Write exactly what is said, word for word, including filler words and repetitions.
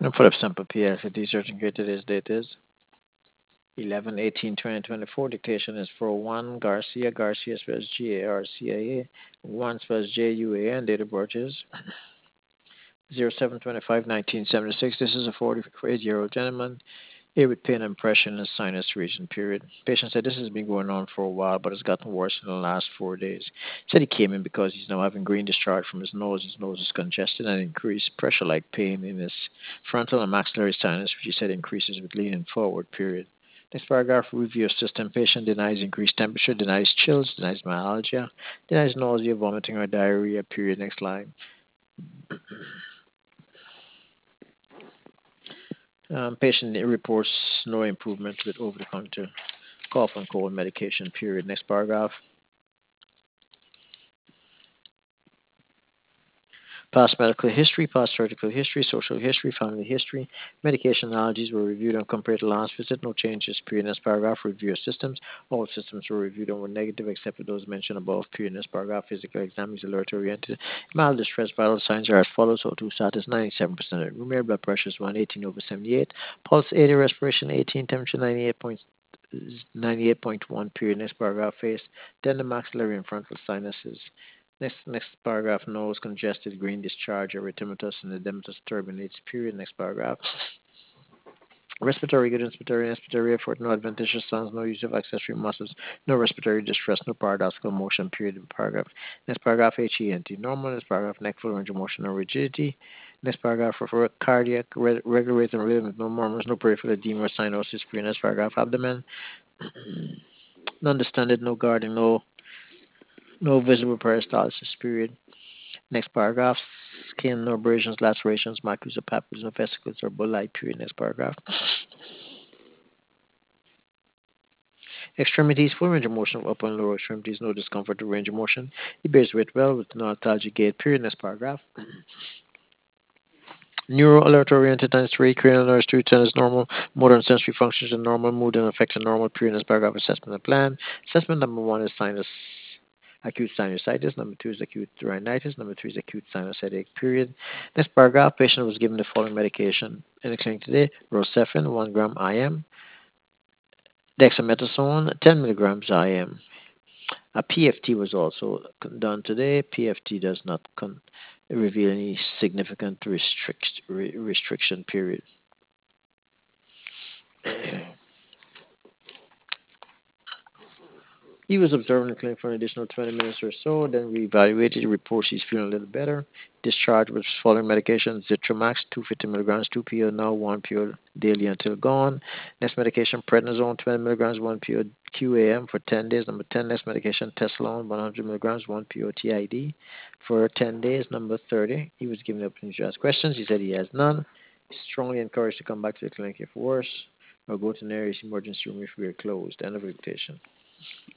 And for the sample P L C T searching here today's date is eleven eighteen twenty twenty-four. Dictation is for one Garcia, Garcia spells G A R C A A, one spells J U A N. Date of birth is zero seven twenty-five nineteen seventy-six. This is a forty-eight-year-old gentleman here with pain and pressure in the sinus region, period. Patient said this has been going on for a while, but it's gotten worse in the last four days. Said he came in because he's now having green discharge from his nose. His nose is congested and increased pressure-like pain in his frontal and maxillary sinus, which he said increases with leaning forward, period. Next paragraph, review of system. Patient denies increased temperature, denies chills, denies myalgia, denies nausea, vomiting, or diarrhea, period. Next line. Um, patient reports no improvement with over-the-counter cough and cold medication, period. Next paragraph. Past medical history, past surgical history, social history, family history, medication allergies were reviewed and compared to last visit. No changes, period. Next paragraph. Review of systems. All systems were reviewed and were negative except for those mentioned above, period. Next paragraph. Physical exam is alert oriented. Mild distress, vital signs are as follows. O two status ninety-seven percent. Room blood pressure is one eighteen over seventy-eight. Pulse eighty, respiration eighteen, temperature ninety-eight point ninety-eight point one, period. Next paragraph. Face tender maxillary and frontal sinuses. Next next paragraph. Nose congested, green discharge, erythematous, and edematous turbinates, period. Next paragraph. Respiratory good, inspiratory, inspiratory effort, no adventitious sounds, no use of accessory muscles, no respiratory distress, no paradoxical motion, period. In paragraph. Next paragraph. H E N T normal. Next paragraph. Neck full range of motion, no rigidity. Next paragraph. For cardiac, re- regular rhythm, rhythm, no murmurs, no peripheral edema or cyanosis, period. Next paragraph. Abdomen. None distended, no guarding, no no visible peristalsis, period. Next paragraph. Skin, no abrasions, lacerations, macules or papules, no vesicles or bulli, period. Next paragraph. Extremities, full range of motion of upper and lower extremities, no discomfort or range of motion. He bears weight well with no lethargic gait, period. Next paragraph. Neuro alert oriented times three, cranial nerves two ten is normal, motor and sensory functions are normal, mood and affects are normal, period. Next paragraph. Assessment and plan. Assessment number one is sinus acute sinusitis. Number two is acute rhinitis. Number three is acute sinus headache, period. Next paragraph. Patient was given the following medication in the clinic today. Rosefin, one gram I M. Dexamethasone, ten milligrams I M. A P F T was also done today. P F T does not con- reveal any significant restrict, re- restriction, period. He was observed in the clinic for an additional twenty minutes or so, then we evaluated. He reports he's feeling a little better. Discharged with following medication: Zitromax, two hundred fifty milligrams, two pill now, one pill daily until gone. Next medication, prednisone, twenty milligrams, one pill Q A M for ten days. Number ten, next medication, Tessalone, one hundred milligrams, one pill T I D for ten days. Number thirty, he was given the opportunity to ask questions. He said he has none. He's strongly encouraged to come back to the clinic if worse, or go to the nearest emergency room if we are closed. End of invitation.